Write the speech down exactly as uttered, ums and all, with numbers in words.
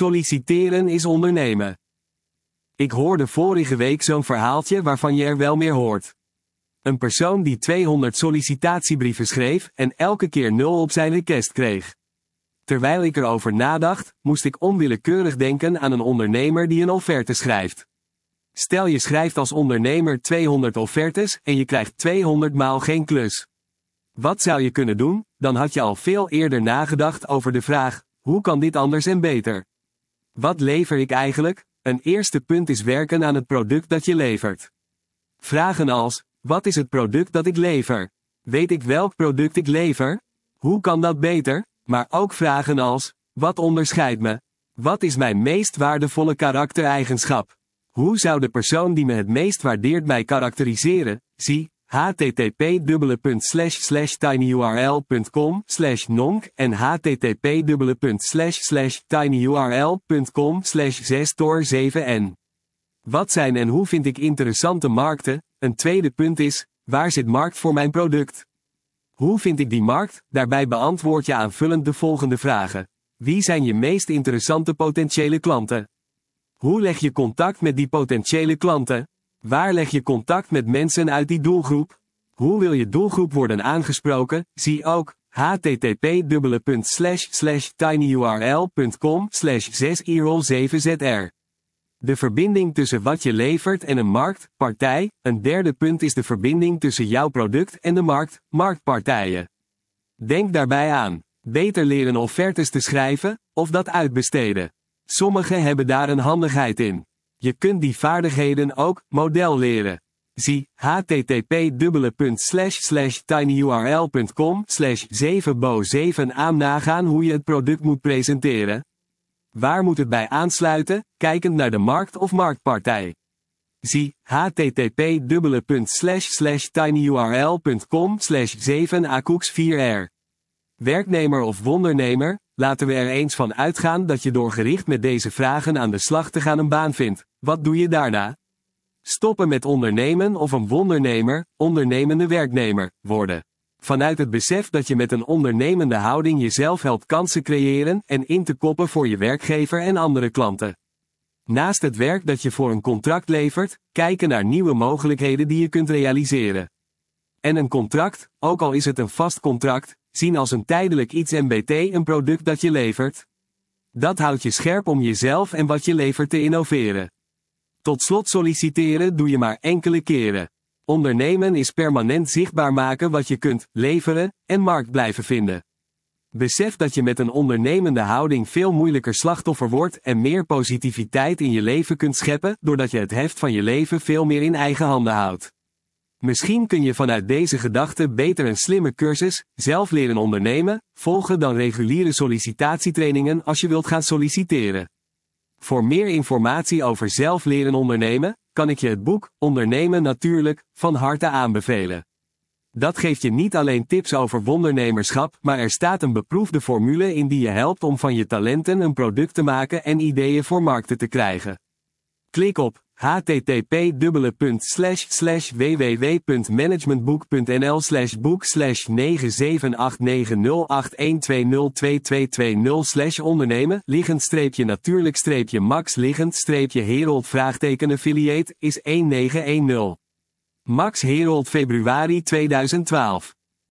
Solliciteren is ondernemen. Ik hoorde vorige week zo'n verhaaltje waarvan je er wel meer hoort. Een persoon die tweehonderd sollicitatiebrieven schreef en elke keer nul op zijn request kreeg. Terwijl ik erover nadacht, moest ik onwillekeurig denken aan een ondernemer die een offerte schrijft. Stel je schrijft als ondernemer tweehonderd offertes en je krijgt tweehonderd maal geen klus. Wat zou je kunnen doen? Dan had je al veel eerder nagedacht over de vraag: hoe kan dit anders en beter? Wat lever ik eigenlijk? Een eerste punt is werken aan het product dat je levert. Vragen als: wat is het product dat ik lever? Weet ik welk product ik lever? Hoe kan dat beter? Maar ook vragen als: wat onderscheidt me? Wat is mijn meest waardevolle karaktereigenschap? Hoe zou de persoon die me het meest waardeert mij karakteriseren? Zie h t t p dubbele punt slash slash tinyurl punt com slash nonc en h t t p dubbele punt slash slash tinyurl punt com slash zes door zeven n. Wat zijn en hoe vind ik interessante markten? Een tweede punt is: waar zit markt voor mijn product? Hoe vind ik die markt? Daarbij beantwoord je aanvullend de volgende vragen. Wie zijn je meest interessante potentiële klanten? Hoe leg je contact met die potentiële klanten? Waar leg je contact met mensen uit die doelgroep? Hoe wil je doelgroep worden aangesproken? Zie ook h t t p dubbele punt slash slash tinyurl punt com slash zes irol zeven z r. De verbinding tussen wat je levert en een markt, partij. Een derde punt is de verbinding tussen jouw product en de markt, marktpartijen. Denk daarbij aan: beter leren offertes te schrijven, of dat uitbesteden. Sommigen hebben daar een handigheid in. Je kunt die vaardigheden ook model leren. Zie h t t p dubbele punt slash slash tinyurl punt com slash zeven bo zeven aan nagaan hoe je het product moet presenteren. Waar moet het bij aansluiten, kijkend naar de markt of marktpartij? Zie h t t p dubbele punt slash slash tinyurl punt com slash zeven akoeks vier r. Werknemer of wondernemer, laten we er eens van uitgaan dat je door gericht met deze vragen aan de slag te gaan een baan vindt. Wat doe je daarna? Stoppen met ondernemen of een wondernemer, ondernemende werknemer, worden. Vanuit het besef dat je met een ondernemende houding jezelf helpt kansen creëren en in te koppen voor je werkgever en andere klanten. Naast het werk dat je voor een contract levert, kijken naar nieuwe mogelijkheden die je kunt realiseren. En een contract, ook al is het een vast contract, zien als een tijdelijk iets M B T een product dat je levert. Dat houdt je scherp om jezelf en wat je levert te innoveren. Tot slot, solliciteren doe je maar enkele keren. Ondernemen is permanent zichtbaar maken wat je kunt leveren en markt blijven vinden. Besef dat je met een ondernemende houding veel moeilijker slachtoffer wordt en meer positiviteit in je leven kunt scheppen doordat je het heft van je leven veel meer in eigen handen houdt. Misschien kun je vanuit deze gedachte beter een slimme cursus, zelf leren ondernemen, volgen dan reguliere sollicitatietrainingen als je wilt gaan solliciteren. Voor meer informatie over zelf leren ondernemen, kan ik je het boek Ondernemen Natuurlijk van harte aanbevelen. Dat geeft je niet alleen tips over wondernemerschap, maar er staat een beproefde formule in die je helpt om van je talenten een product te maken en ideeën voor markten te krijgen. Klik op h t t p dubbele punt slash slash w w w punt managementboek punt n l slash boek slash negen zeven acht negen nul acht een twee nul twee twee twee nul slash ondernemen liggend streepje natuurlijk streepje max liggend streepje Herold vraagteken affiliate is één negen een nul. Max Herold februari tweeduizend twaalf.